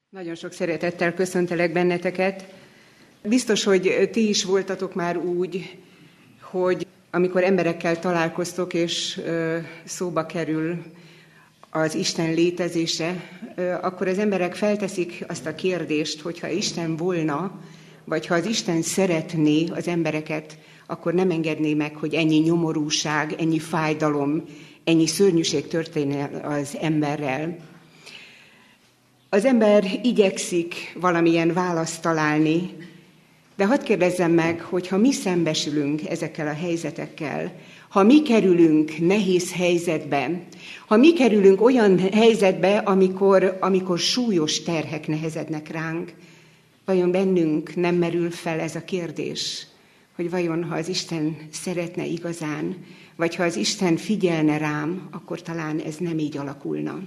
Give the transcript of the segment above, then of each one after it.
Nagyon sok szeretettel köszöntelek benneteket. Biztos, hogy ti is voltatok már úgy, hogy amikor emberekkel találkoztok, és szóba kerül az Isten létezése, akkor az emberek felteszik azt a kérdést, hogyha Isten volna, vagy ha az Isten szeretné az embereket, akkor nem engedné meg, hogy ennyi nyomorúság, ennyi fájdalom, ennyi szörnyűség történne az emberrel. Az ember igyekszik valamilyen választ találni, de hadd kérdezzem meg, hogy ha mi szembesülünk ezekkel a helyzetekkel, ha mi kerülünk nehéz helyzetbe, ha mi kerülünk olyan helyzetbe, amikor súlyos terhek nehezednek ránk, vajon bennünk nem merül fel ez a kérdés, hogy vajon ha az Isten szeretne igazán, vagy ha az Isten figyelne rám, akkor talán ez nem így alakulna.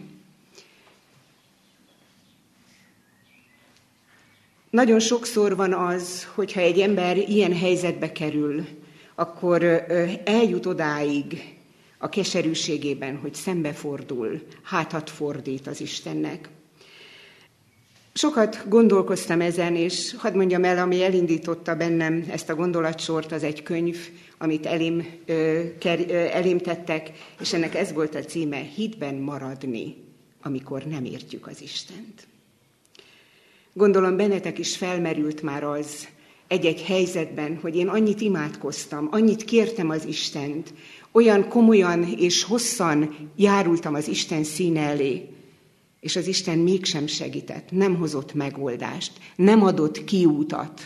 Nagyon sokszor van az, hogyha egy ember ilyen helyzetbe kerül, akkor eljut odáig a keserűségében, hogy szembefordul, hátat fordít az Istennek. Sokat gondolkoztam ezen, és hadd mondjam el, ami elindította bennem ezt a gondolatsort, az egy könyv, amit elém tettek, és ennek ez volt a címe: Hitben maradni, amikor nem értjük az Istent. Gondolom bennetek is felmerült már az egy-egy helyzetben, hogy én annyit imádkoztam, annyit kértem az Istent, olyan komolyan és hosszan járultam az Isten színe elé, és az Isten mégsem segített, nem hozott megoldást, nem adott kiútat.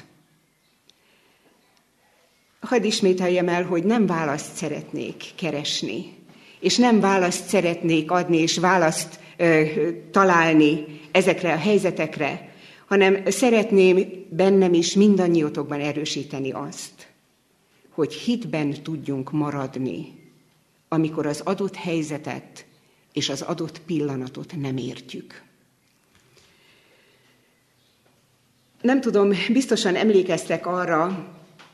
Hadd ismételjem el, hogy nem választ szeretnék keresni, és nem választ szeretnék adni, és választ találni ezekre a helyzetekre, hanem szeretném bennem is mindannyiótokban erősíteni azt, hogy hitben tudjunk maradni, amikor az adott helyzetet és az adott pillanatot nem értjük. Nem tudom, biztosan emlékeztek arra,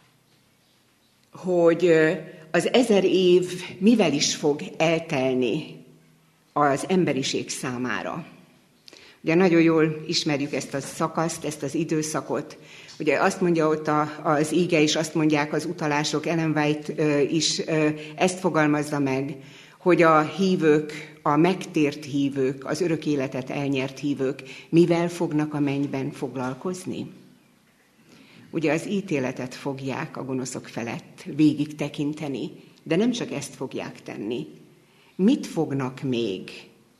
hogy az 1000 év mivel is fog eltelni az emberiség számára. Ugye nagyon jól ismerjük ezt a szakaszt, ezt az időszakot. Ugye azt mondja ott az íge, és azt mondják az utalások, Ellen White is ezt fogalmazza meg, hogy a hívők, a megtért hívők, az örök életet elnyert hívők mivel fognak a mennyben foglalkozni? Ugye az ítéletet fogják a gonoszok felett végig tekinteni, de nem csak ezt fogják tenni. Mit fognak még?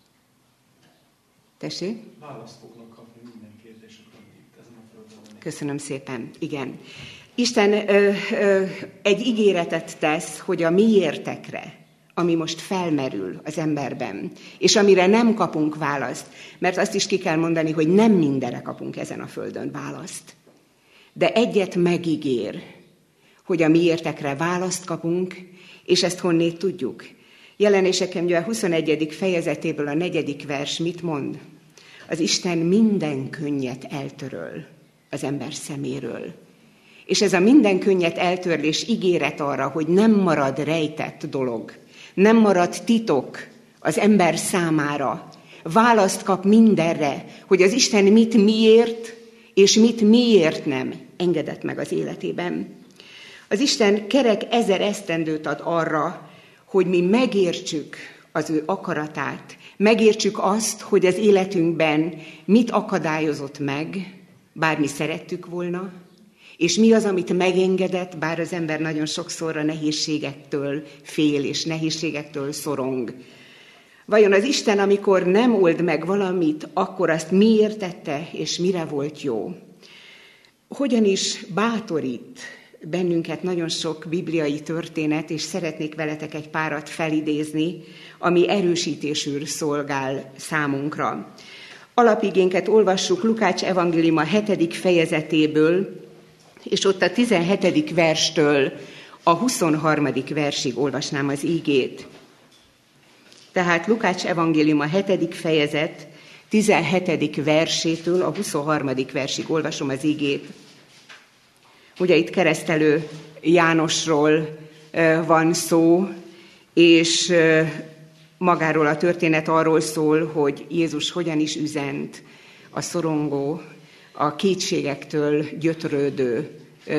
Tessék? Választ fognak kapni minden kérdésükre, itt ezen a földön. Köszönöm szépen. Igen. Isten egy ígéretet tesz, hogy a miértekre, ami most felmerül az emberben, és amire nem kapunk választ, mert azt is ki kell mondani, hogy nem mindenre kapunk ezen a földön választ. De egyet megígér, hogy a miértekre választ kapunk, és ezt honnét tudjuk. Jelenések könyve 21. fejezetéből a 4. vers mit mond? Az Isten minden könnyet eltöröl az ember szeméről. És ez a minden könnyet eltörlés ígéret arra, hogy nem marad rejtett dolog, nem marad titok az ember számára. Választ kap mindenre, hogy az Isten mit miért, és mit miért nem engedett meg az életében. Az Isten kerek 1000 esztendőt ad arra, hogy mi megértsük az ő akaratát, megértsük azt, hogy az életünkben mit akadályozott meg, bár mi szerettük volna, és mi az, amit megengedett, bár az ember nagyon sokszor a nehézségektől fél, és nehézségektől szorong. Vajon az Isten, amikor nem old meg valamit, akkor azt miért tette, és mire volt jó? Hogyan is bátorít bennünket nagyon sok bibliai történet, és szeretnék veletek egy párat felidézni, ami erősítésül szolgál számunkra. Alapigénket olvassuk Lukács evangéliuma 7. fejezetéből, és ott a 17. verstől a 23. versig olvasnám az ígét. Tehát Lukács evangéliuma 7. fejezet 17. versétől a 23. versig olvasom az ígét. Ugye itt keresztelő Jánosról van szó, és magáról a történet arról szól, hogy Jézus hogyan is üzent a szorongó, a kétségektől gyötrődő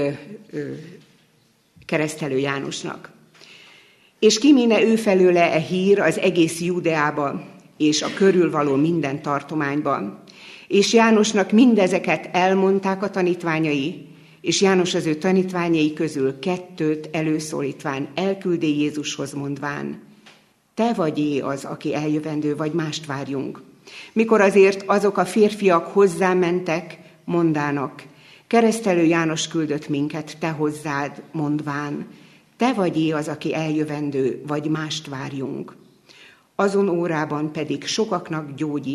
keresztelő Jánosnak. És kiméne ő felőle e hír az egész Júdeába, és a körülvaló minden tartományba. És Jánosnak mindezeket elmondták a tanítványai, és János az ő tanítványai közül 2 előszólítván elküldé Jézushoz mondván, te vagy az, aki eljövendő, vagy mást várjunk. Mikor azért azok a férfiak hozzámentek, mondának, keresztelő János küldött minket te hozzád, mondván, te vagy az, aki eljövendő, vagy mást várjunk. Azon órában pedig sokakat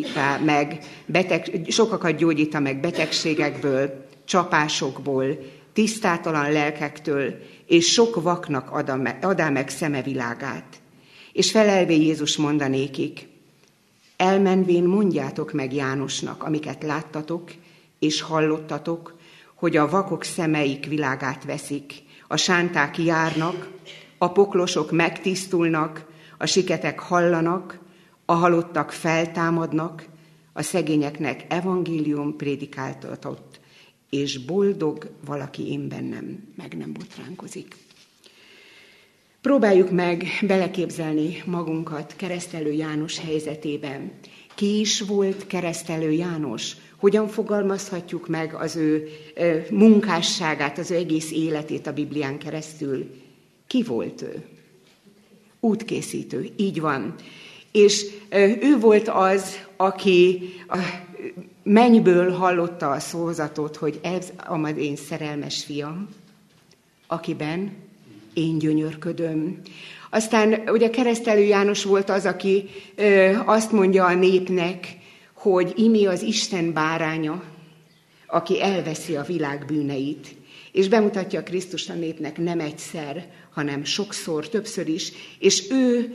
gyógyítá meg betegségekből, csapásokból, tisztátalan lelkektől, és sok vaknak adá meg szemevilágát. És felelvé Jézus mondanékik, elmenvén mondjátok meg Jánosnak, amiket láttatok, és hallottatok, hogy a vakok szemeik világát veszik, a sánták járnak, a poklosok megtisztulnak, a siketek hallanak, a halottak feltámadnak, a szegényeknek evangélium prédikáltatott, és boldog valaki én bennem, meg nem botránkozik. Próbáljuk meg beleképzelni magunkat keresztelő János helyzetében. Ki is volt keresztelő János? Hogyan fogalmazhatjuk meg az ő munkásságát, az ő egész életét a Biblián keresztül? Ki volt ő? Útkészítő, így van. És ő volt az, aki a mennyből hallotta a szózatot, hogy ez az én szerelmes fiam, akiben én gyönyörködöm. Aztán ugye keresztelő János volt az, aki azt mondja a népnek, hogy imi az Isten báránya, aki elveszi a világ bűneit, és bemutatja Krisztust a népnek nem egyszer, hanem sokszor, többször is, és ő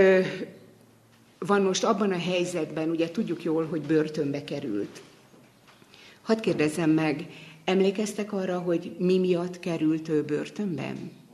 van most abban a helyzetben, ugye tudjuk jól, hogy börtönbe került. Hadd kérdezzem meg, emlékeztek arra, hogy mi miatt került ő börtönbe?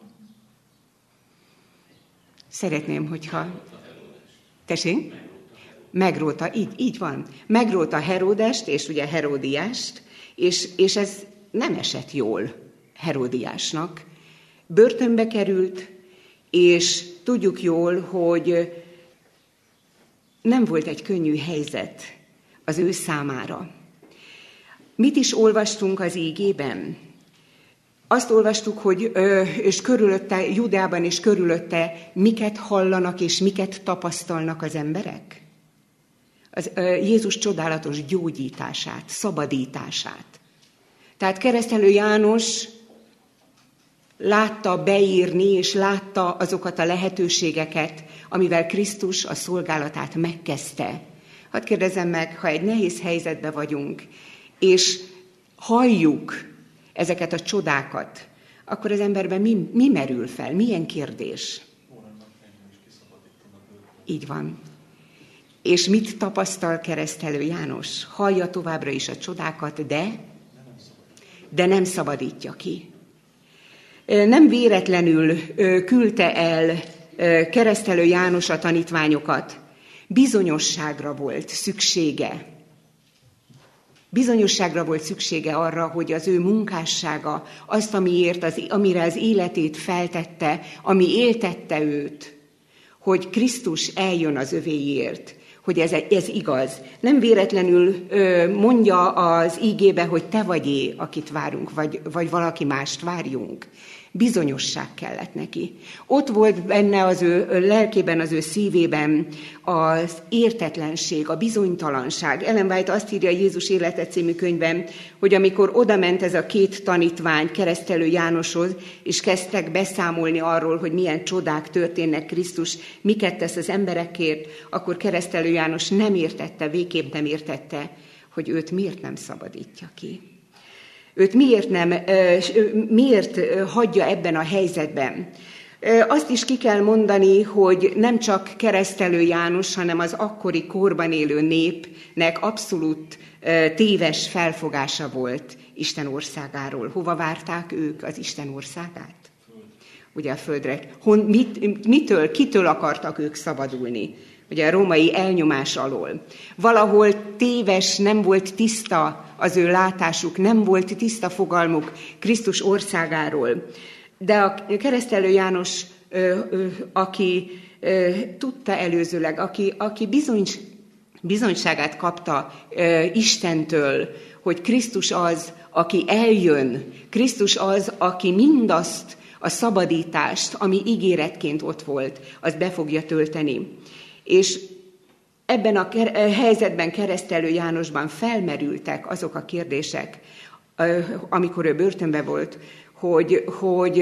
Szeretném, hogyha... Tessék? Megróta, így van. Megróta Heródest, és ugye Heródiást, és ez nem esett jól Heródiásnak. Börtönbe került, és tudjuk jól, hogy nem volt egy könnyű helyzet az ő számára. Mit is olvastunk az ígében? Azt olvastuk, hogy és körülötte, Júdeában és körülötte miket hallanak és miket tapasztalnak az emberek? Jézus csodálatos gyógyítását, szabadítását. Tehát keresztelő János látta beírni, és látta azokat a lehetőségeket, amivel Krisztus a szolgálatát megkezdte. Hadd kérdezzem meg, ha egy nehéz helyzetben vagyunk, és halljuk ezeket a csodákat, akkor az emberben mi merül fel? Milyen kérdés? Így van. És mit tapasztal keresztelő János? Hallja továbbra is a csodákat, de nem szabadítja ki. Nem véletlenül küldte el keresztelő János a tanítványokat. Bizonyosságra volt szüksége. Bizonyosságra volt szüksége arra, hogy az ő munkássága, azt, amire az életét feltette, ami éltette őt, hogy Krisztus eljön az övéért, hogy ez igaz. Nem véletlenül mondja az ígébe, hogy te vagy akit várunk, vagy valaki mást várjunk. Bizonyosság kellett neki. Ott volt benne az ő lelkében, az ő szívében az értetlenség, a bizonytalanság. Ellen White azt írja a Jézus élete című könyvben, hogy amikor odament ez a 2 tanítvány keresztelő Jánoshoz, és kezdtek beszámolni arról, hogy milyen csodák történnek Krisztus, miket tesz az emberekért, akkor keresztelő János nem értette, végképp nem értette, hogy őt miért nem szabadítja ki. Őt miért hagyja ebben a helyzetben? Azt is ki kell mondani, hogy nem csak keresztelő János, hanem az akkori korban élő népnek abszolút téves felfogása volt Isten országáról. Hova várták ők az Isten országát? Ugye a földre. Kitől akartak ők szabadulni? ugye a római elnyomás alól. Valahol téves, nem volt tiszta az ő látásuk, nem volt tiszta fogalmuk Krisztus országáról. De a keresztelő János, aki tudta előzőleg, aki bizonyságát kapta Istentől, hogy Krisztus az, aki eljön, Krisztus az, aki mindazt a szabadítást, ami ígéretként ott volt, azt be fogja tölteni. És ebben a helyzetben keresztelő Jánosban felmerültek azok a kérdések, amikor ő börtönben volt, hogy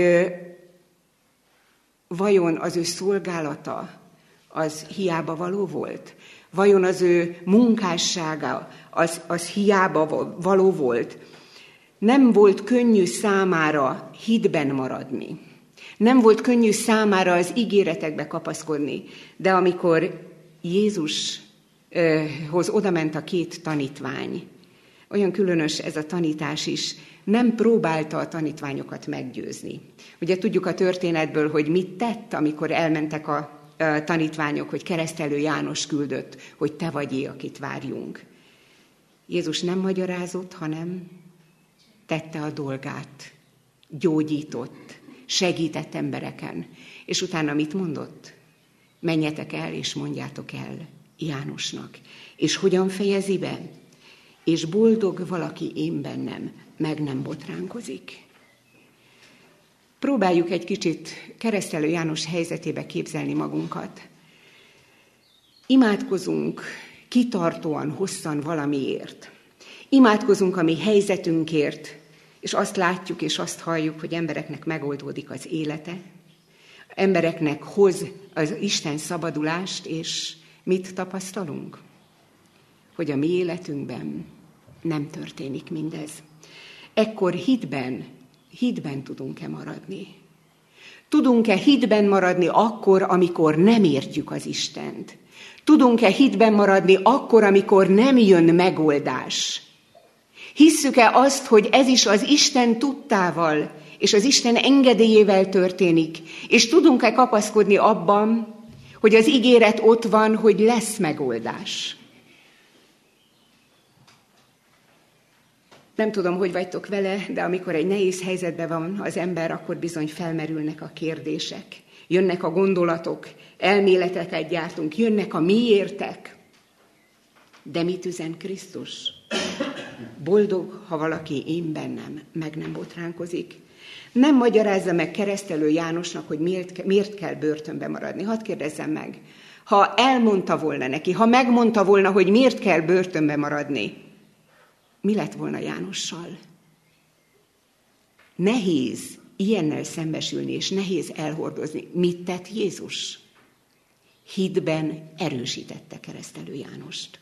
vajon az ő szolgálata az hiába való volt? Vajon az ő munkássága az hiába való volt? Nem volt könnyű számára hitben maradni. Nem volt könnyű számára az ígéretekbe kapaszkodni. De amikor Jézushoz odament a két tanítvány, olyan különös ez a tanítás is, nem próbálta a tanítványokat meggyőzni. Ugye tudjuk a történetből, hogy mit tett, amikor elmentek a tanítványok, hogy keresztelő János küldött, hogy te vagy, akit várjunk. Jézus nem magyarázott, hanem tette a dolgát, gyógyított, segített embereken. És utána mit mondott? Menjetek el, és mondjátok el Jánosnak. És hogyan fejezi be? És boldog valaki én bennem, meg nem botránkozik. Próbáljuk egy kicsit keresztelő János helyzetébe képzelni magunkat. Imádkozunk kitartóan, hosszan valamiért. Imádkozunk a mi helyzetünkért, és azt látjuk és azt halljuk, hogy embereknek megoldódik az élete, embereknek hoz az Isten szabadulást, és mit tapasztalunk? Hogy a mi életünkben nem történik mindez. Ekkor hitben tudunk-e maradni? Tudunk-e hitben maradni akkor, amikor nem értjük az Istent? Tudunk-e hitben maradni akkor, amikor nem jön megoldás? Hisszük-e azt, hogy ez is az Isten tudtával és az Isten engedélyével történik? És tudunk-e kapaszkodni abban, hogy az ígéret ott van, hogy lesz megoldás? Nem tudom, hogy vagytok vele, de amikor egy nehéz helyzetben van az ember, akkor bizony felmerülnek a kérdések. Jönnek a gondolatok, elméleteket gyártunk, jönnek a miértek. De mit üzen Krisztus? Boldog, ha valaki én bennem, meg nem botránkozik. Nem magyarázza meg keresztelő Jánosnak, hogy miért kell börtönbe maradni. Hadd kérdezzem meg, ha elmondta volna neki, ha megmondta volna, hogy miért kell börtönbe maradni, mi lett volna Jánossal? Nehéz ilyennel szembesülni, és nehéz elhordozni. Mit tett Jézus? Hitben erősítette keresztelő Jánost.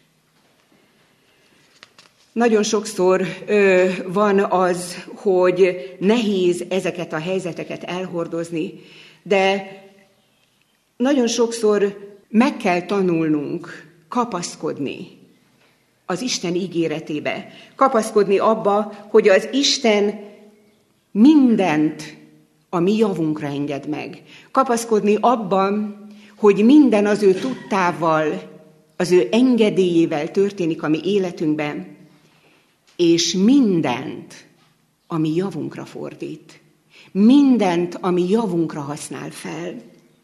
Nagyon sokszor van az, hogy nehéz ezeket a helyzeteket elhordozni, de nagyon sokszor meg kell tanulnunk kapaszkodni az Isten ígéretébe. Kapaszkodni abba, hogy az Isten mindent a mi javunkra enged meg. Kapaszkodni abban, hogy minden az ő tudtával, az ő engedélyével történik a mi életünkben, és mindent a mi javunkra fordít. Mindent a mi javunkra használ fel.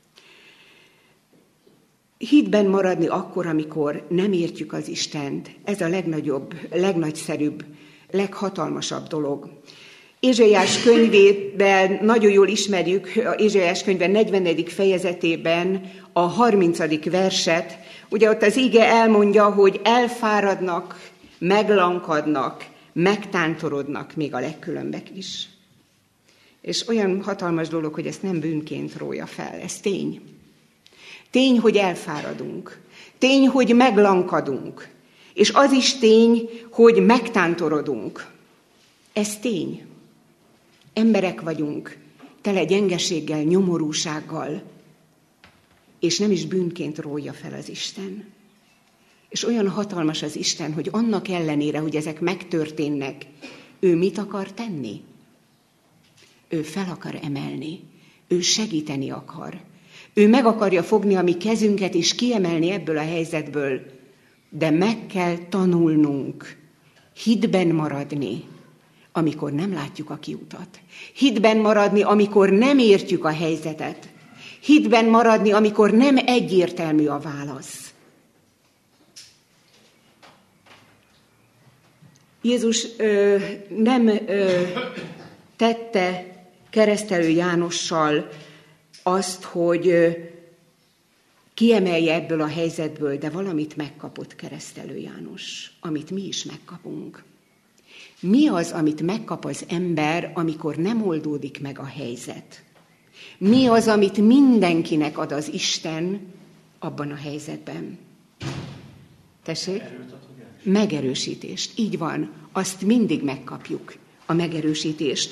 Hitben maradni akkor, amikor nem értjük az Istent, ez a legnagyobb, legnagyszerűbb, leghatalmasabb dolog. Ézsaiás könyvében nagyon jól ismerjük, Ézsaiás könyve 40. fejezetében a 30. verset. Ugye ott az ige elmondja, hogy elfáradnak, meglankadnak, megtántorodnak még a legkülönbek is. És olyan hatalmas dolog, hogy ezt nem bűnként rója fel, ez tény. Tény, hogy elfáradunk. Tény, hogy meglankadunk. És az is tény, hogy megtántorodunk. Ez tény. Emberek vagyunk, tele gyengeséggel, nyomorúsággal, és nem is bűnként rója fel az Isten. És olyan hatalmas az Isten, hogy annak ellenére, hogy ezek megtörténnek, ő mit akar tenni? Ő fel akar emelni, ő segíteni akar. Ő meg akarja fogni a mi kezünket és kiemelni ebből a helyzetből, de meg kell tanulnunk hitben maradni, amikor nem látjuk a kiutat. Hitben maradni, amikor nem értjük a helyzetet. Hitben maradni, amikor nem egyértelmű a válasz. Jézus nem tette Keresztelő Jánossal azt, hogy kiemelje ebből a helyzetből, de valamit megkapott Keresztelő János, amit mi is megkapunk. Mi az, amit megkap az ember, amikor nem oldódik meg a helyzet? Mi az, amit mindenkinek ad az Isten abban a helyzetben? Tessék? Megerősítést. Így van. Azt mindig megkapjuk, a megerősítést.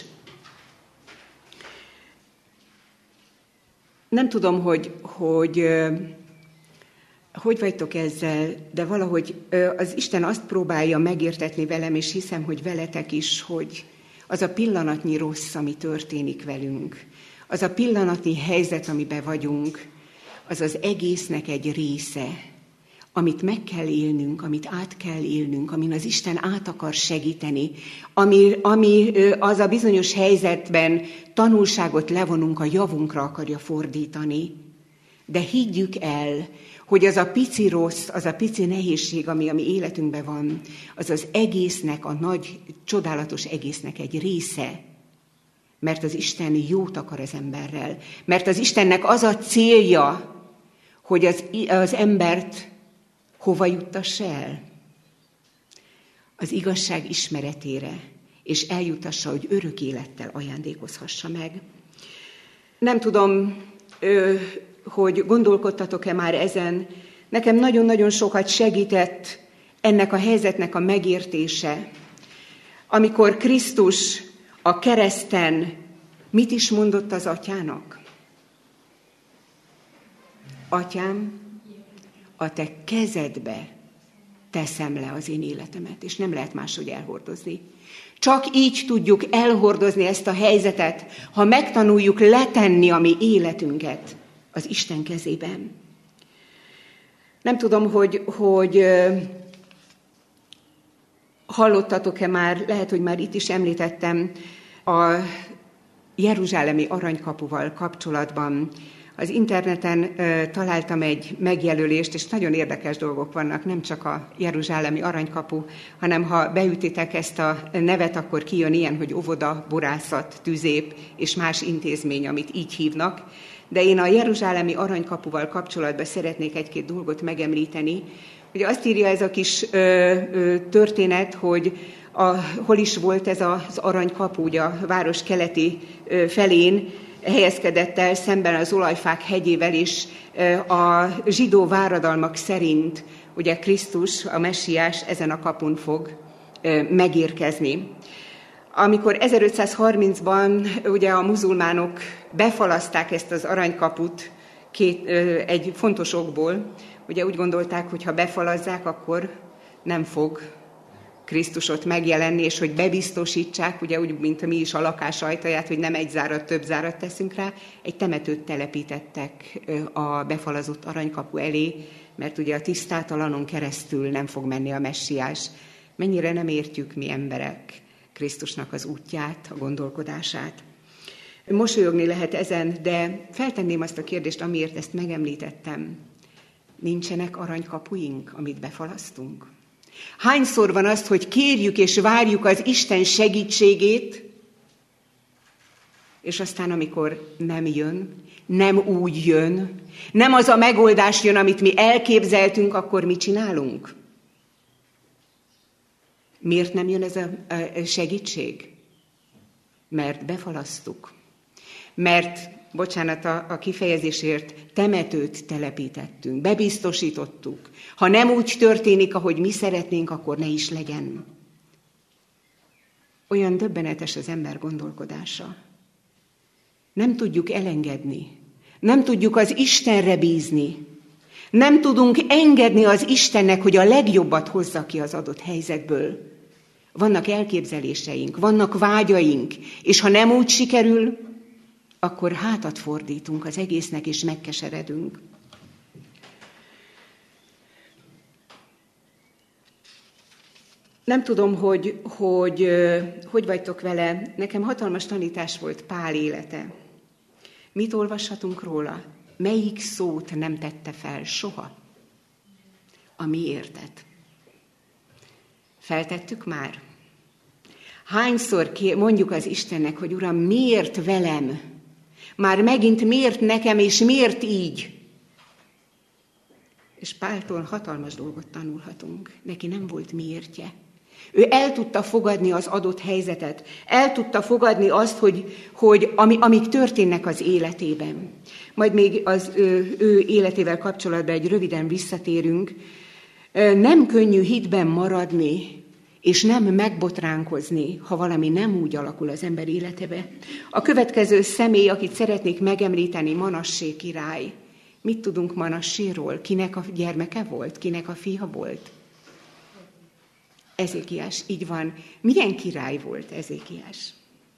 Nem tudom, hogy vagytok ezzel, de valahogy az Isten azt próbálja megértetni velem, és hiszem, hogy veletek is, hogy az a pillanatnyi rossz, ami történik velünk, az a pillanatnyi helyzet, amiben vagyunk, az az egésznek egy része, amit meg kell élnünk, amit át kell élnünk, amin az Isten át akar segíteni, ami az a bizonyos helyzetben tanulságot levonunk, a javunkra akarja fordítani. De higgyük el, hogy az a pici rossz, az a pici nehézség, ami a mi életünkben van, az az egésznek, a nagy, csodálatos egésznek egy része. Mert az Isten jót akar az emberrel. Mert az Istennek az a célja, hogy az embert hova juttass el? Az igazság ismeretére, és eljutassa, hogy örök élettel ajándékozhassa meg. Nem tudom, hogy gondolkodtatok-e már ezen. Nekem nagyon-nagyon sokat segített ennek a helyzetnek a megértése. Amikor Krisztus a kereszten mit is mondott az atyának? Atyám, a te kezedbe teszem le az én életemet, és nem lehet máshogy elhordozni. Csak így tudjuk elhordozni ezt a helyzetet, ha megtanuljuk letenni a mi életünket az Isten kezében. Nem tudom, hogy hallottatok-e már, lehet, hogy már itt is említettem, a jeruzsálemi aranykapuval kapcsolatban. Az interneten találtam egy megjelölést, és nagyon érdekes dolgok vannak, nem csak a jeruzsálemi aranykapu, hanem ha beütitek ezt a nevet, akkor kijön ilyen, hogy óvoda, borászat, tüzép és más intézmény, amit így hívnak. De én a jeruzsálemi aranykapuval kapcsolatban szeretnék egy-két dolgot megemlíteni. Ugye azt írja ez a kis történet, hogy hol is volt ez az aranykapu, ugye a város keleti felén, helyezkedett el szemben az olajfák hegyével is. A zsidó váradalmak szerint ugye Krisztus, a messiás ezen a kapun fog megérkezni. Amikor 1530-ban ugye a muzulmánok befalazták ezt az aranykaput egy fontos okból, ugye úgy gondolták, hogy ha befalazzák, akkor nem fog Krisztus ott megjelenni, és hogy bebiztosítsák, ugye úgy, mint mi is a lakás ajtaját, hogy nem egy zárat, több zárat teszünk rá, egy temetőt telepítettek a befalazott aranykapu elé, mert ugye a tisztátalanon keresztül nem fog menni a messiás. Mennyire nem értjük mi emberek Krisztusnak az útját, a gondolkodását. Mosolyogni lehet ezen, de feltenném azt a kérdést, amiért ezt megemlítettem. Nincsenek aranykapuink, amit befalasztunk? Hányszor van azt, hogy kérjük és várjuk az Isten segítségét, és aztán, amikor nem jön, nem úgy jön, nem az a megoldás jön, amit mi elképzeltünk, akkor mit csinálunk? Miért nem jön ez a segítség? Mert befalasztuk. Mert, bocsánat a kifejezésért, temetőt telepítettünk, bebiztosítottuk. Ha nem úgy történik, ahogy mi szeretnénk, akkor ne is legyen. Olyan döbbenetes az ember gondolkodása. Nem tudjuk elengedni. Nem tudjuk az Istenre bízni. Nem tudunk engedni az Istennek, hogy a legjobbat hozza ki az adott helyzetből. Vannak elképzeléseink, vannak vágyaink, és ha nem úgy sikerül, akkor hátat fordítunk az egésznek, és megkeseredünk. Nem tudom, hogy vagytok vele. Nekem hatalmas tanítás volt Pál élete. Mit olvashatunk róla? Melyik szót nem tette fel soha? A miértet. Feltettük már? Hányszor mondjuk az Istennek, hogy Uram, miért velem? Már megint miért nekem, és miért így? És Páltól hatalmas dolgot tanulhatunk. Neki nem volt miértje. Ő el tudta fogadni az adott helyzetet, el tudta fogadni azt, hogy amik történnek az életében. Majd még az ő életével kapcsolatban egy röviden visszatérünk. Nem könnyű hitben maradni, és nem megbotránkozni, ha valami nem úgy alakul az ember életebe. A következő személy, akit szeretnék megemlíteni, Manassé király. Mit tudunk Manasséról? Kinek a gyermeke volt? Kinek a fia volt? Ezékiás, így van. Milyen király volt Ezékiás?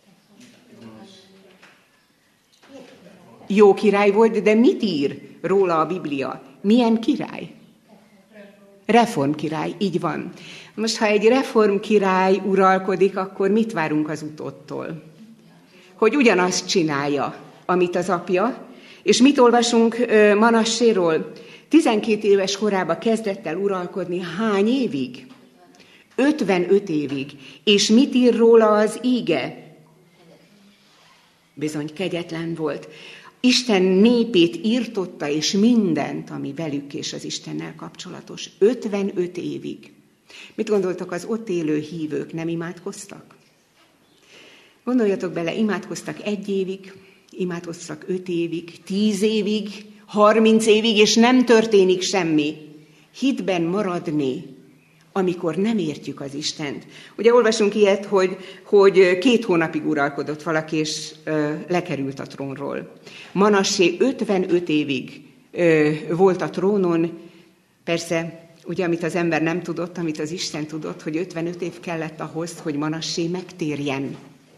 Jó király volt, de mit ír róla a Biblia? Milyen király? Reformkirály, így van. Most, ha egy reformkirály uralkodik, akkor mit várunk az utódtól? Hogy ugyanazt csinálja, amit az apja. És mit olvasunk Manasséról? 12 éves korában kezdett el uralkodni. Hány évig? 55 évig. És mit ír róla az íge? Bizony kegyetlen volt. Isten népét irtotta, és mindent, ami velük és az Istennel kapcsolatos. 55 évig. Mit gondoltok, az ott élő hívők nem imádkoztak? Gondoljatok bele, imádkoztak 1 évig, imádkoztak 5 évig, 10 évig, 30 évig, és nem történik semmi. Hitben maradni, amikor nem értjük az Istent. Ugye olvasunk ilyet, hogy 2 hónapig uralkodott valaki, és lekerült a trónról. Manassé 55 évig volt a trónon. Persze, ugye, amit az ember nem tudott, amit az Isten tudott, hogy 55 év kellett ahhoz, hogy Manassé megtérjen.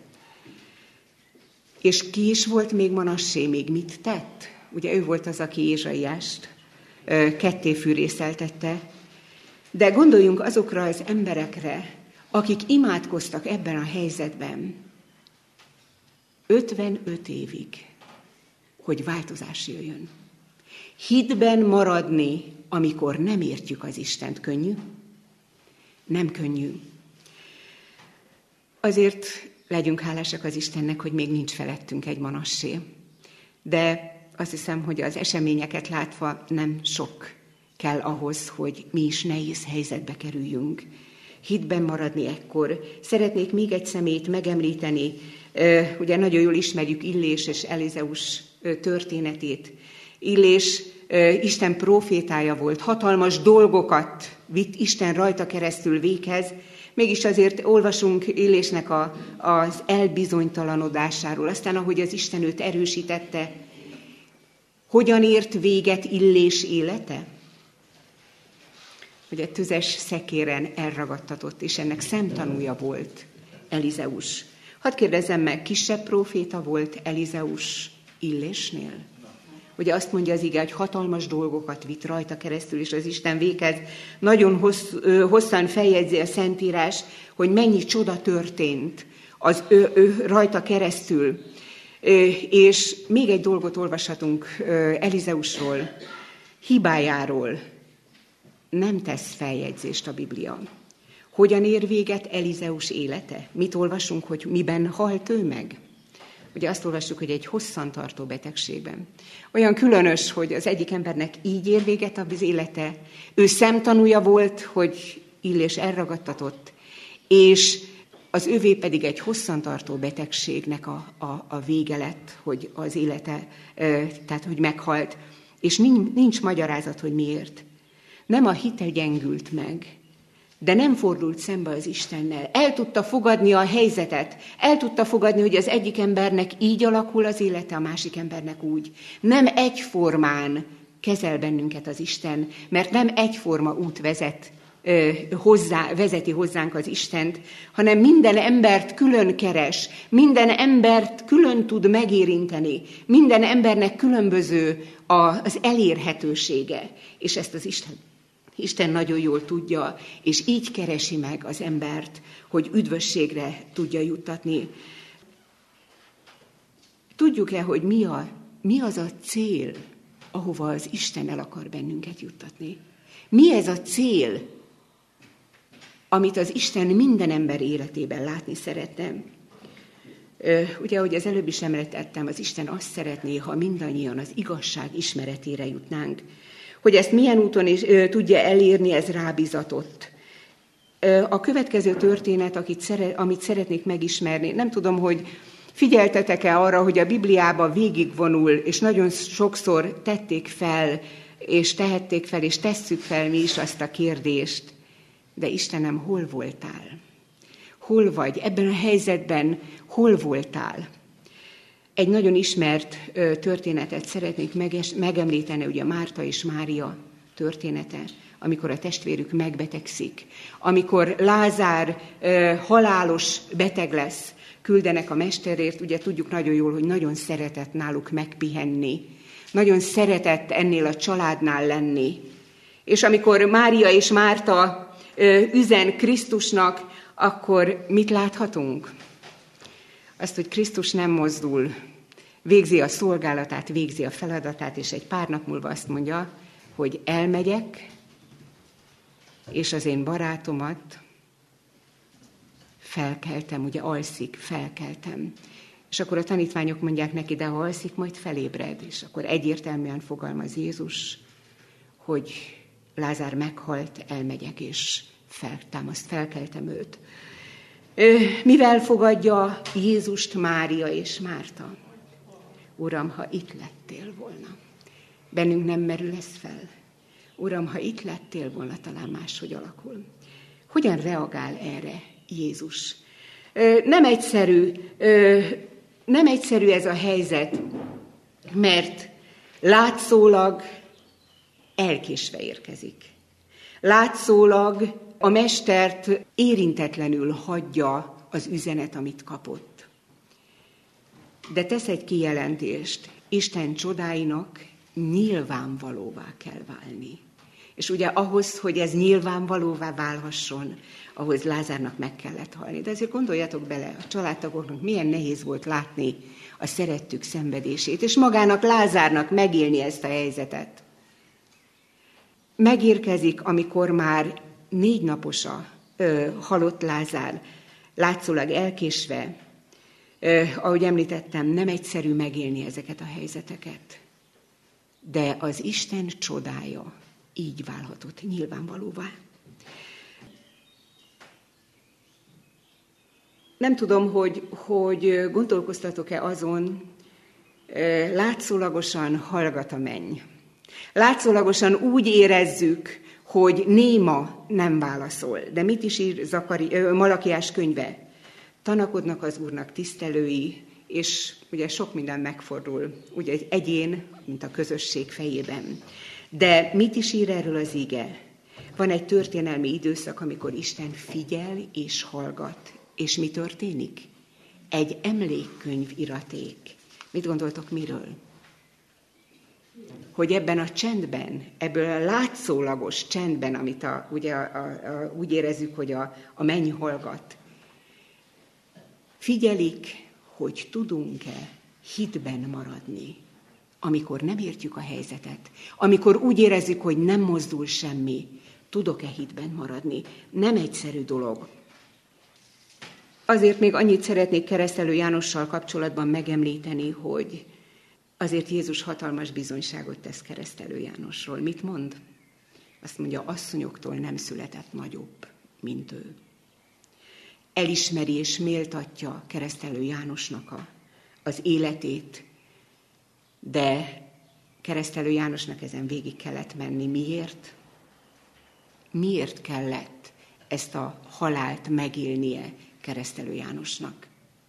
És ki is volt még Manassé, még mit tett? Ugye ő volt az, aki Ézsaiást ketté fűrészeltette. De gondoljunk azokra az emberekre, akik imádkoztak ebben a helyzetben 55 évig, hogy változás jöjjön. Hitben maradni, amikor nem értjük az Istent, könnyű? Nem könnyű. Azért legyünk hálásak az Istennek, hogy még nincs felettünk egy Manassé. De azt hiszem, hogy az eseményeket látva nem sok kell ahhoz, hogy mi is nehéz helyzetbe kerüljünk. Hitben maradni ekkor. Szeretnék még egy személyt megemlíteni. Ugye nagyon jól ismerjük Illés és Elizeus történetét. Illés Isten prófétája volt, hatalmas dolgokat vitt Isten rajta keresztül véghez, mégis azért olvasunk Illésnek az elbizonytalanodásáról, aztán ahogy az Isten őt erősítette. Hogyan ért véget Illés élete? Hogy a tüzes szekéren elragadtatott, és ennek szemtanúja volt Elizeus. Hadd kérdezzem meg, kisebb próféta volt Elizeus Illésnél? Ugye azt mondja az ige, hogy hatalmas dolgokat vitt rajta keresztül, és az Isten véghez nagyon hosszan feljegyzi a Szentírás, hogy mennyi csoda történt az ő rajta keresztül. És még egy dolgot olvashatunk Elizeusról, hibájáról. Nem tesz feljegyzést a Biblia. Hogyan ér véget Elizeus élete? Mit olvasunk, hogy miben halt ő meg? Ugye azt olvassuk, hogy egy hosszantartó betegségben. Olyan különös, hogy az egyik embernek így ér véget az élete. Ő szemtanúja volt, hogy Illés elragadtatott, és az övé pedig egy hosszantartó betegségnek a vége lett, hogy az élete, tehát hogy meghalt. És nincs magyarázat, hogy miért. Nem a hite gyengült meg, de nem fordult szembe az Istennel. El tudta fogadni a helyzetet, el tudta fogadni, hogy az egyik embernek így alakul az élete, a másik embernek úgy. Nem egyformán kezel bennünket az Isten, mert nem egyforma út vezet vezeti hozzánk az Istent, hanem minden embert külön keres, minden embert külön tud megérinteni, minden embernek különböző az elérhetősége, és ezt az Isten nagyon jól tudja, és így keresi meg az embert, hogy üdvösségre tudja juttatni. Tudjuk-e, hogy mi az a cél, ahova az Isten el akar bennünket juttatni? Mi ez a cél, amit az Isten minden ember életében látni szeretne? Ugye, ahogy az előbb is említettem, az Isten azt szeretné, ha mindannyian az igazság ismeretére jutnánk. Hogy ezt milyen úton is tudja elérni, ez rábízatott. A következő történet, amit szeretnék megismerni, nem tudom, hogy figyeltetek-e arra, hogy a Bibliába végigvonul, és nagyon sokszor tették fel, és tehették fel, és tesszük fel mi is azt a kérdést, de Istenem, hol voltál? Hol vagy? Ebben a helyzetben hol voltál? Egy nagyon ismert történetet szeretnék megemlíteni, ugye Márta és Mária története, amikor a testvérük megbetegszik, amikor Lázár halálos beteg lesz, küldenek a mesterért, ugye tudjuk nagyon jól, hogy nagyon szeretett náluk megpihenni, nagyon szeretett ennél a családnál lenni. És amikor Mária és Márta üzen Krisztusnak, akkor mit láthatunk? Azt, hogy Krisztus nem mozdul, végzi a szolgálatát, végzi a feladatát, és egy pár nap múlva azt mondja, hogy elmegyek, és az én barátomat felkeltem, ugye alszik, felkeltem. És akkor a tanítványok mondják neki, de ha alszik, majd felébred. És akkor egyértelműen fogalmaz Jézus, hogy Lázár meghalt, elmegyek, és felkeltem őt. Mivel fogadja Jézust Mária és Márta? Uram, ha itt lettél volna. Bennünk nem merül ez fel. Uram, ha itt lettél volna, talán máshogy alakul. Hogyan reagál erre Jézus? Nem egyszerű ez a helyzet, mert látszólag elkésve érkezik. Látszólag a mestert érintetlenül hagyja az üzenet, amit kapott. De tesz egy kijelentést, Isten csodáinak nyilvánvalóvá kell válni. És ugye ahhoz, hogy ez nyilvánvalóvá válhasson, ahhoz Lázárnak meg kellett halni. De azért gondoljatok bele, a családtagoknak milyen nehéz volt látni a szerettük szenvedését, és magának Lázárnak megélni ezt a helyzetet. Megérkezik, amikor már 4 naposa halott Lázár, látszólag elkésve, ahogy említettem, nem egyszerű megélni ezeket a helyzeteket. De az Isten csodája így válhatott nyilvánvalóvá. Nem tudom, hogy gondolkoztatok-e azon, látszólagosan hallgat a menny. Látszólagosan úgy érezzük, hogy néma, nem válaszol. De mit is ír Malakiás könyve? Tanakodnak az Úrnak tisztelői, és ugye sok minden megfordul, ugye egy egyén, mint a közösség fejében. De mit is ír erről az ige? Van egy történelmi időszak, amikor Isten figyel és hallgat. És mi történik? Egy emlékkönyv iraték. Mit gondoltok miről? Hogy ebben a csendben, ebből a látszólagos csendben, amit úgy érezzük, hogy a menny hallgat, figyelik, hogy tudunk-e hitben maradni, amikor nem értjük a helyzetet, amikor úgy érezzük, hogy nem mozdul semmi, tudok-e hitben maradni. Nem egyszerű dolog. Azért még annyit szeretnék Keresztelő Jánossal kapcsolatban megemlíteni, hogy azért Jézus hatalmas bizonyságot tesz Keresztelő Jánosról. Mit mond? Azt mondja, asszonyoktól nem született nagyobb, mint ő. Elismeri és méltatja Keresztelő Jánosnak az életét, de Keresztelő Jánosnak ezen végig kellett menni. Miért? Miért kellett ezt a halált megélnie Keresztelő Jánosnak?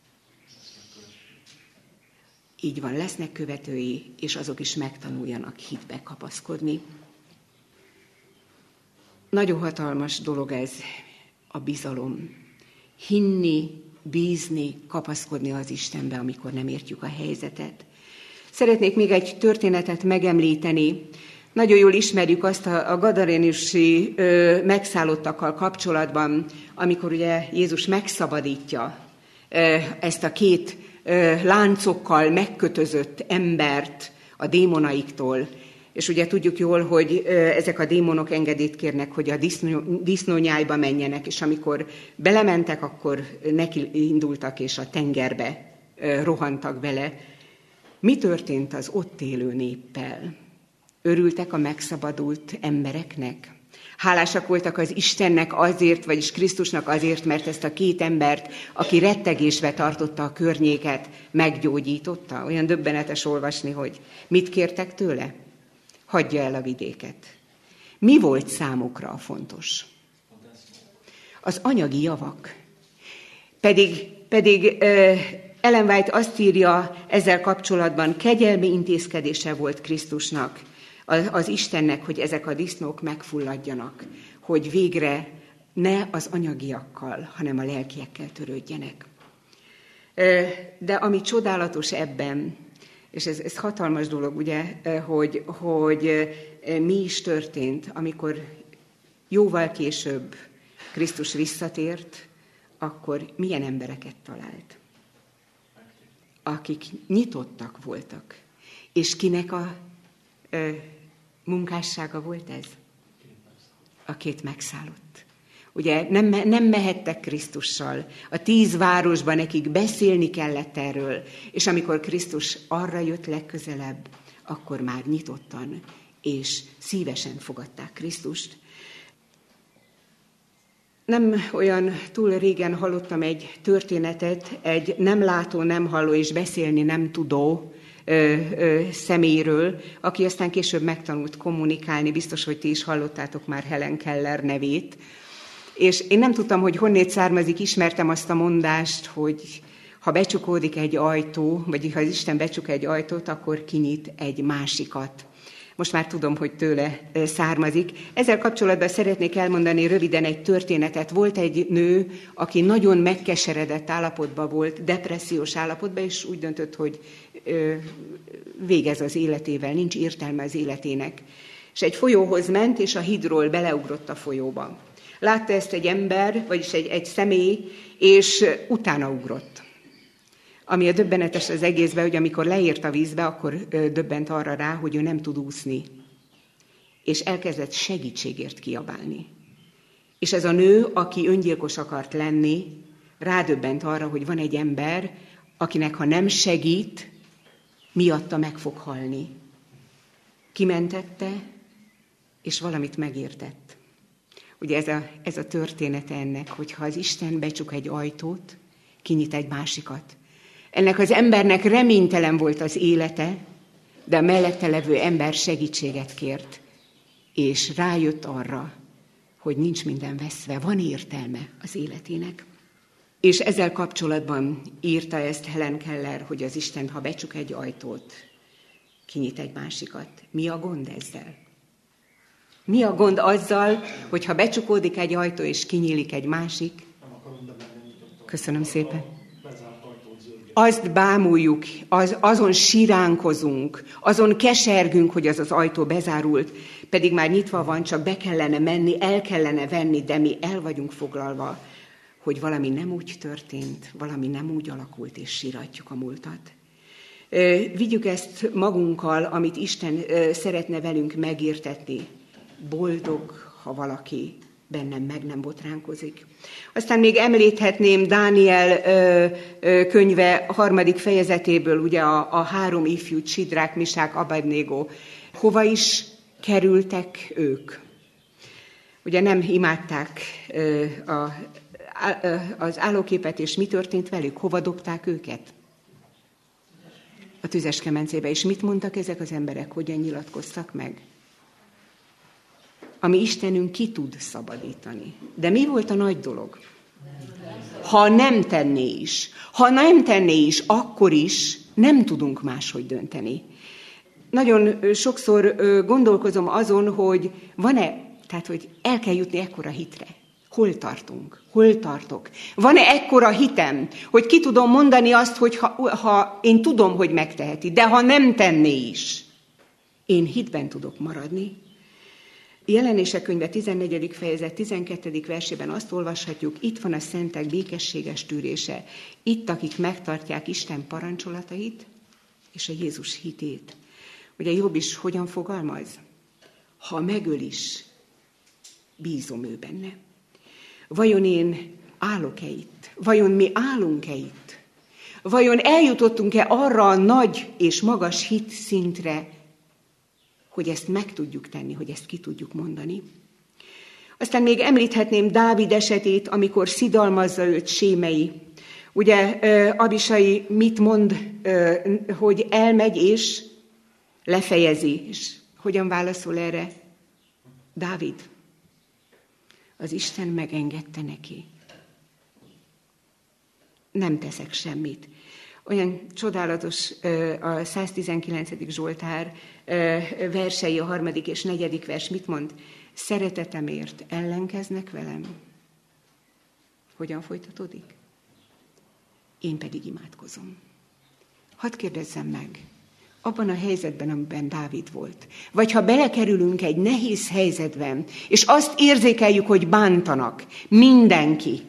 Így van, lesznek követői, és azok is megtanuljanak hitbe kapaszkodni. Nagyon hatalmas dolog ez, a bizalom. Hinni, bízni, kapaszkodni az Istenbe, amikor nem értjük a helyzetet. Szeretnék még egy történetet megemlíteni. Nagyon jól ismerjük azt a gadarénusi megszállottakkal kapcsolatban, amikor ugye Jézus megszabadítja ezt a két láncokkal megkötözött embert a démonaiktól. És ugye tudjuk jól, hogy ezek a démonok engedélyt kérnek, hogy a disznónyájba menjenek, és amikor belementek, akkor neki indultak, és a tengerbe rohantak bele. Mi történt az ott élő néppel? Örültek a megszabadult embereknek? Hálásak voltak az Istennek azért, vagyis Krisztusnak azért, mert ezt a két embert, aki rettegésbe tartotta a környéket, meggyógyította? Olyan döbbenetes olvasni, hogy mit kértek tőle? Hagyja el a vidéket. Mi volt számukra fontos? Az anyagi javak. Pedig Ellen White azt írja ezzel kapcsolatban, kegyelmi intézkedése volt Krisztusnak, az Istennek, hogy ezek a disznók megfulladjanak, hogy végre ne az anyagiakkal, hanem a lelkiekkel törődjenek. De ami csodálatos ebben, és ez hatalmas dolog, ugye, hogy mi is történt, amikor jóval később Krisztus visszatért, akkor milyen embereket talált, akik nyitottak voltak. És kinek a munkássága volt ez? A két megszállott. Ugye nem mehettek Krisztussal. A 10 városban nekik beszélni kellett erről, és amikor Krisztus arra jött legközelebb, akkor már nyitottan és szívesen fogadták Krisztust. Nem olyan túl régen hallottam egy történetet, egy nem látó, nem halló és beszélni nem tudó személyről, aki aztán később megtanult kommunikálni, biztos, hogy ti is hallottátok már Helen Keller nevét. És én nem tudtam, hogy honnét származik, ismertem azt a mondást, hogy ha becsukódik egy ajtó, vagy ha az Isten becsuk egy ajtót, akkor kinyit egy másikat. Most már tudom, hogy tőle származik. Ezzel kapcsolatban szeretnék elmondani röviden egy történetet. Volt egy nő, aki nagyon megkeseredett állapotban volt, depressziós állapotban, és úgy döntött, hogy végez az életével, nincs értelme az életének. És egy folyóhoz ment, és a hídról beleugrott a folyóba. Látta ezt egy ember, vagyis egy személy, és utána ugrott. Ami a döbbenetes az egészben, hogy amikor leért a vízbe, akkor döbbent arra rá, hogy ő nem tud úszni. És elkezdett segítségért kiabálni. És ez a nő, aki öngyilkos akart lenni, rádöbbent arra, hogy van egy ember, akinek ha nem segít, miatta meg fog halni. Kimentette, és valamit megértett. Ugye ez a története ennek, hogy ha az Isten becsuk egy ajtót, kinyit egy másikat. Ennek az embernek reménytelen volt az élete, de a mellette levő ember segítséget kért, és rájött arra, hogy nincs minden veszve, van értelme az életének. És ezzel kapcsolatban írta ezt Helen Keller, hogy az Isten, ha becsuk egy ajtót, kinyit egy másikat. Mi a gond ezzel? Mi a gond azzal, hogy ha becsukódik egy ajtó és kinyílik egy másik? Köszönöm szépen. Azt bámuljuk, azon siránkozunk, azon kesergünk, hogy az az ajtó bezárult, pedig már nyitva van, csak be kellene menni, el kellene venni, de mi el vagyunk foglalva, hogy valami nem úgy történt, valami nem úgy alakult, és síratjuk a múltat. Vigyük ezt magunkkal, amit Isten szeretne velünk megértetni. Boldog, ha valaki bennem meg nem botránkozik. Aztán még említhetném Dániel könyve 3. fejezetéből, ugye a 3 ifjú, Sidrák, Misák, Abednego. Hova is kerültek ők? Ugye nem imádták az állóképet, és mi történt velük? Hova dobták őket? A tüzes kemencébe. És mit mondtak ezek az emberek? Hogyan nyilatkoztak meg? Ami Istenünk ki tud szabadítani. De mi volt a nagy dolog? Ha nem tenné is. Ha nem tenné is, akkor is nem tudunk máshogy dönteni. Nagyon sokszor gondolkozom azon, hogy van-e Tehát, hogy el kell jutni ekkora hitre. Hol tartunk? Hol tartok? Van-e ekkora hitem, hogy ki tudom mondani azt, hogy ha én tudom, hogy megteheti, de ha nem tenné is, én hitben tudok maradni? Jelenések könyve 14. fejezet 12. versében azt olvashatjuk, itt van a szentek békességes tűrése, itt, akik megtartják Isten parancsolatait és a Jézus hitét. Ugye Jobb is hogyan fogalmaz? Ha megöl is, bízom ő benne. Vajon én állok-e itt? Vajon mi állunk-e itt? Vajon eljutottunk-e arra a nagy és magas hit szintre, hogy ezt meg tudjuk tenni, hogy ezt ki tudjuk mondani? Aztán még említhetném Dávid esetét, amikor szidalmazza őt Sémei. Ugye Abisai mit mond, hogy elmegy és lefejezi. És hogyan válaszol erre Dávid? Az Isten megengedte neki. Nem teszek semmit. Olyan csodálatos a 119. Zsoltár versei, a 3. és 4. vers mit mond? Szeretetemért ellenkeznek velem. Hogyan folytatódik? Én pedig imádkozom. Hadd kérdezzem meg, abban a helyzetben, amiben Dávid volt, vagy ha belekerülünk egy nehéz helyzetben, és azt érzékeljük, hogy bántanak mindenki,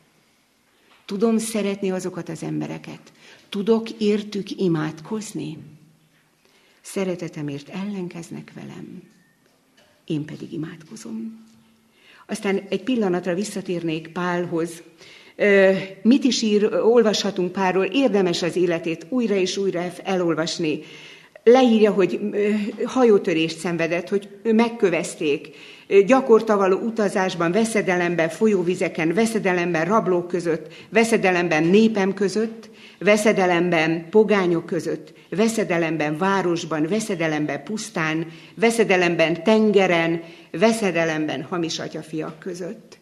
tudom szeretni azokat az embereket, tudok értük imádkozni, szeretetemért ellenkeznek velem, én pedig imádkozom. Aztán egy pillanatra visszatérnék Pálhoz. Mit is ír, olvashatunk Pálról, érdemes az életét újra és újra elolvasni. Leírja, hogy hajótörést szenvedett, hogy megkövezték, gyakorta való utazásban, veszedelemben, folyóvizeken, veszedelemben, rablók között, veszedelemben, népem között, veszedelemben, pogányok között, veszedelemben, városban, veszedelemben, pusztán, veszedelemben, tengeren, veszedelemben, hamis atyafiak között.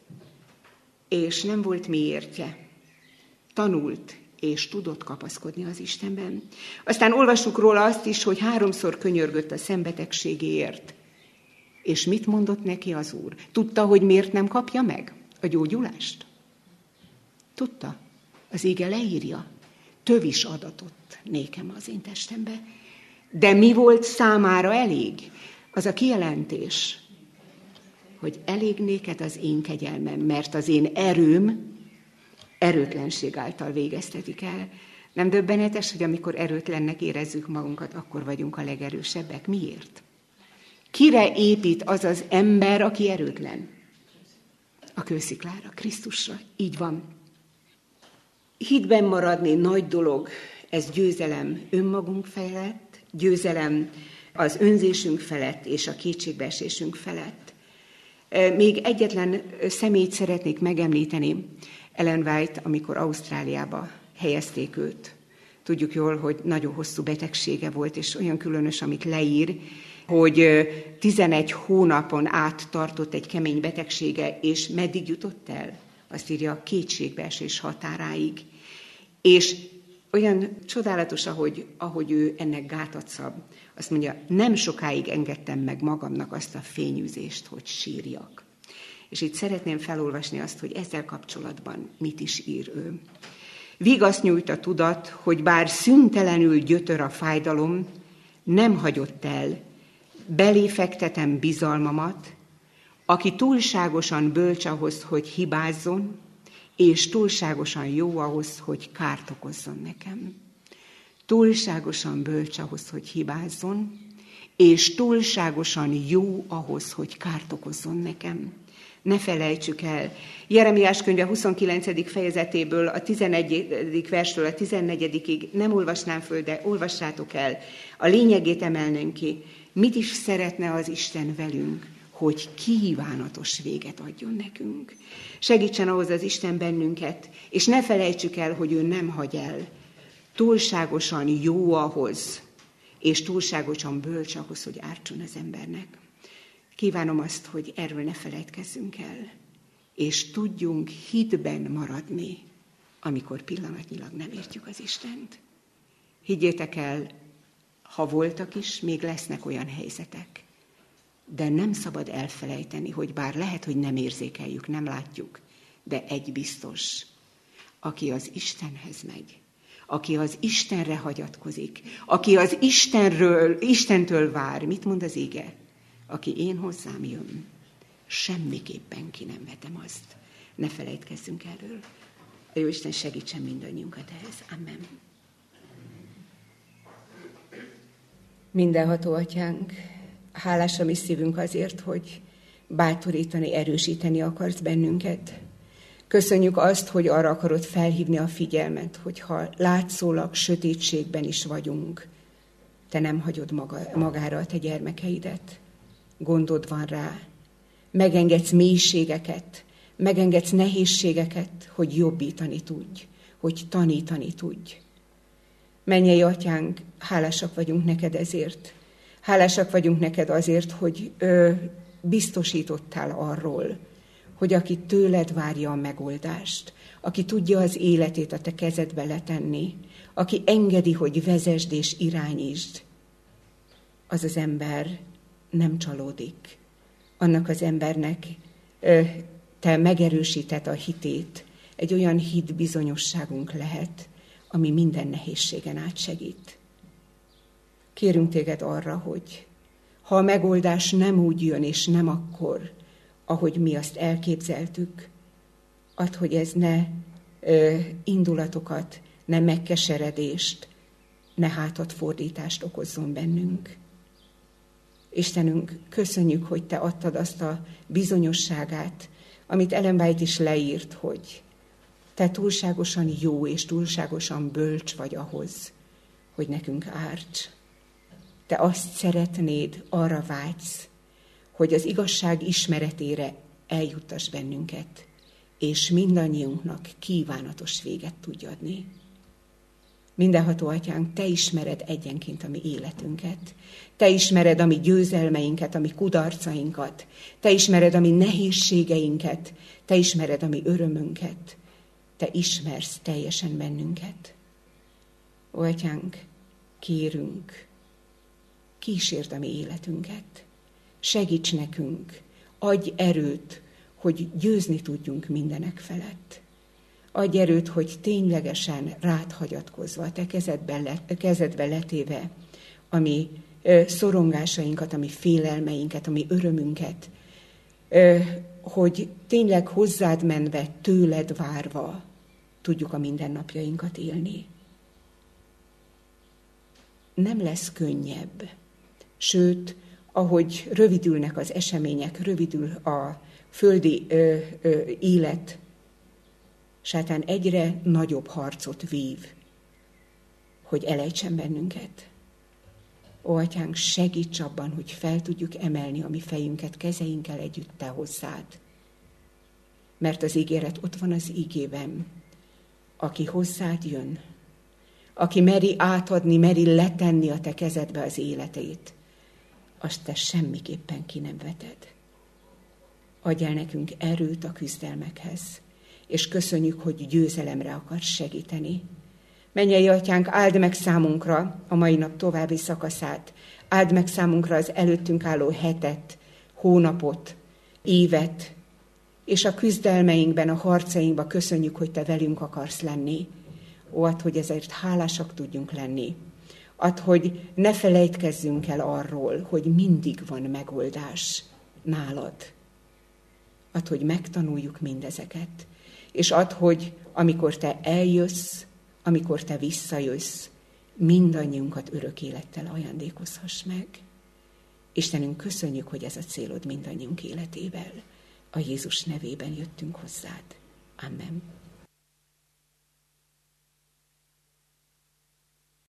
És nem volt miértje. Tanult, és tudott kapaszkodni az Istenben. Aztán olvassuk róla azt is, hogy 3-szor könyörgött a szembetegségéért. És mit mondott neki az Úr? Tudta, hogy miért nem kapja meg a gyógyulást? Tudta. Az ége leírja. Tövis adatot nékem az én testembe. De mi volt számára elég? Az a kijelentés, hogy elég néked az én kegyelmem, mert az én erőm erőtlenség által végeztetik el. Nem döbbenetes, hogy amikor erőtlennek érezzük magunkat, akkor vagyunk a legerősebbek? Miért? Kire épít az az ember, aki erőtlen? A kősziklára, Krisztusra. Így van. Hitben maradni nagy dolog, ez győzelem önmagunk felett, győzelem az önzésünk felett és a kétségbeesésünk felett. Még egyetlen személyt szeretnék megemlíteni, Ellen White, amikor Ausztráliába helyezték őt. Tudjuk jól, hogy nagyon hosszú betegsége volt, és olyan különös, amit leír, hogy 11 hónapon át tartott egy kemény betegsége, és meddig jutott el? Azt írja, a kétségbeesés határáig. És olyan csodálatos, ahogy ő ennek gátat szab. Azt mondja, nem sokáig engedtem meg magamnak azt a fényűzést, hogy sírjak. És itt szeretném felolvasni azt, hogy ezzel kapcsolatban mit is ír ő. Vigaszt nyújt a tudat, hogy bár szüntelenül gyötör a fájdalom, nem hagyott el, belé fektetem bizalmamat, aki túlságosan bölcs ahhoz, hogy hibázzon, és túlságosan jó ahhoz, hogy kárt okozzon nekem. Túlságosan bölcs ahhoz, hogy hibázzon, és túlságosan jó ahhoz, hogy kárt okozzon nekem. Ne felejtsük el, Jeremiás könyve 29. fejezetéből a 11. verstől a 14-ig nem olvasnám föl, de olvassátok el. A lényegét emelném ki. Mit is szeretne az Isten velünk? Hogy kívánatos véget adjon nekünk. Segítsen ahhoz az Isten bennünket, és ne felejtsük el, hogy ő nem hagy el. Túlságosan jó ahhoz, és túlságosan bölcs ahhoz, hogy ártson az embernek. Kívánom azt, hogy erről ne felejtkezzünk el, és tudjunk hitben maradni, amikor pillanatnyilag nem értjük az Istent. Higgyétek el, ha voltak is, még lesznek olyan helyzetek, De nem szabad elfelejteni, hogy bár lehet, hogy nem érzékeljük, nem látjuk, de egy biztos, aki az Istenhez megy, aki az Istenre hagyatkozik, aki az Istentől vár. Mit mond az ige? Aki én hozzám jön, semmiképpen ki nem vetem azt. Ne felejtkezzünk erről. A Jóisten segítsen mindannyiunkat ehhez. Amen. Mindenható Atyánk, hálás a mi szívünk azért, hogy bátorítani, erősíteni akarsz bennünket. Köszönjük azt, hogy arra akarod felhívni a figyelmet, hogyha látszólag sötétségben is vagyunk, te nem hagyod magára a te gyermekeidet. Gondod van rá. Megengedsz mélységeket, megengedsz nehézségeket, hogy jobbítani tudj, hogy tanítani tudj. Mennyei Atyánk, hálásak vagyunk neked ezért. Hálásak vagyunk neked azért, hogy biztosítottál arról, hogy aki tőled várja a megoldást, aki tudja az életét a te kezedbe letenni, aki engedi, hogy vezesd és irányítsd, az az ember nem csalódik. Annak az embernek te megerősíted a hitét. Egy olyan hit bizonyosságunk lehet, ami minden nehézségen átsegít. Kérünk téged arra, hogy ha a megoldás nem úgy jön, és nem akkor, ahogy mi azt elképzeltük, add, hogy ez ne indulatokat, ne megkeseredést, ne hátadfordítást okozzon bennünk. Istenünk, köszönjük, hogy te adtad azt a bizonyosságát, amit Ellen White is leírt, hogy te túlságosan jó és túlságosan bölcs vagy ahhoz, hogy nekünk árts. Te azt szeretnéd, arra vágysz, hogy az igazság ismeretére eljuttass bennünket, és mindannyiunknak kívánatos véget tudj adni. Mindenható Atyánk, te ismered egyenként a mi életünket. Te ismered a mi győzelmeinket, a mi kudarcainkat. Te ismered a mi nehézségeinket. Te ismered a mi örömünket. Te ismersz teljesen bennünket. Ó, Atyánk, kérünk, kísérd a mi életünket. Segíts nekünk, adj erőt, hogy győzni tudjunk mindenek felett. Adj erőt, hogy ténylegesen rád hagyatkozva, a te kezedbe letéve, ami szorongásainkat, ami félelmeinket, ami örömünket, hogy tényleg hozzád menve, tőled várva tudjuk a mindennapjainkat élni. Nem lesz könnyebb, sőt, ahogy rövidülnek az események, rövidül a földi élet, sátán egyre nagyobb harcot vív, hogy elejtsen bennünket. Ó, Atyánk, segíts abban, hogy fel tudjuk emelni a mi fejünket kezeinkkel együtt te hozzád. Mert az ígéret ott van az ígében. Aki hozzád jön, aki meri átadni, meri letenni a te kezedbe az életét, azt te semmiképpen ki nem veted. Adj el nekünk erőt a küzdelmekhez, és köszönjük, hogy győzelemre akarsz segíteni. Mennyei Atyánk, áld meg számunkra a mai nap további szakaszát, áld meg számunkra az előttünk álló hetet, hónapot, évet, és a küzdelmeinkben, a harcainkban köszönjük, hogy te velünk akarsz lenni. Ó, add, hogy ezért hálásak tudjunk lenni. Add, hogy ne felejtkezzünk el arról, hogy mindig van megoldás nálad. Add, hogy megtanuljuk mindezeket. És add, hogy amikor te eljössz, amikor te visszajössz, mindannyiunkat örök élettel ajándékozhass meg. Istenünk, köszönjük, hogy ez a célod mindannyiunk életével. A Jézus nevében jöttünk hozzád. Amen.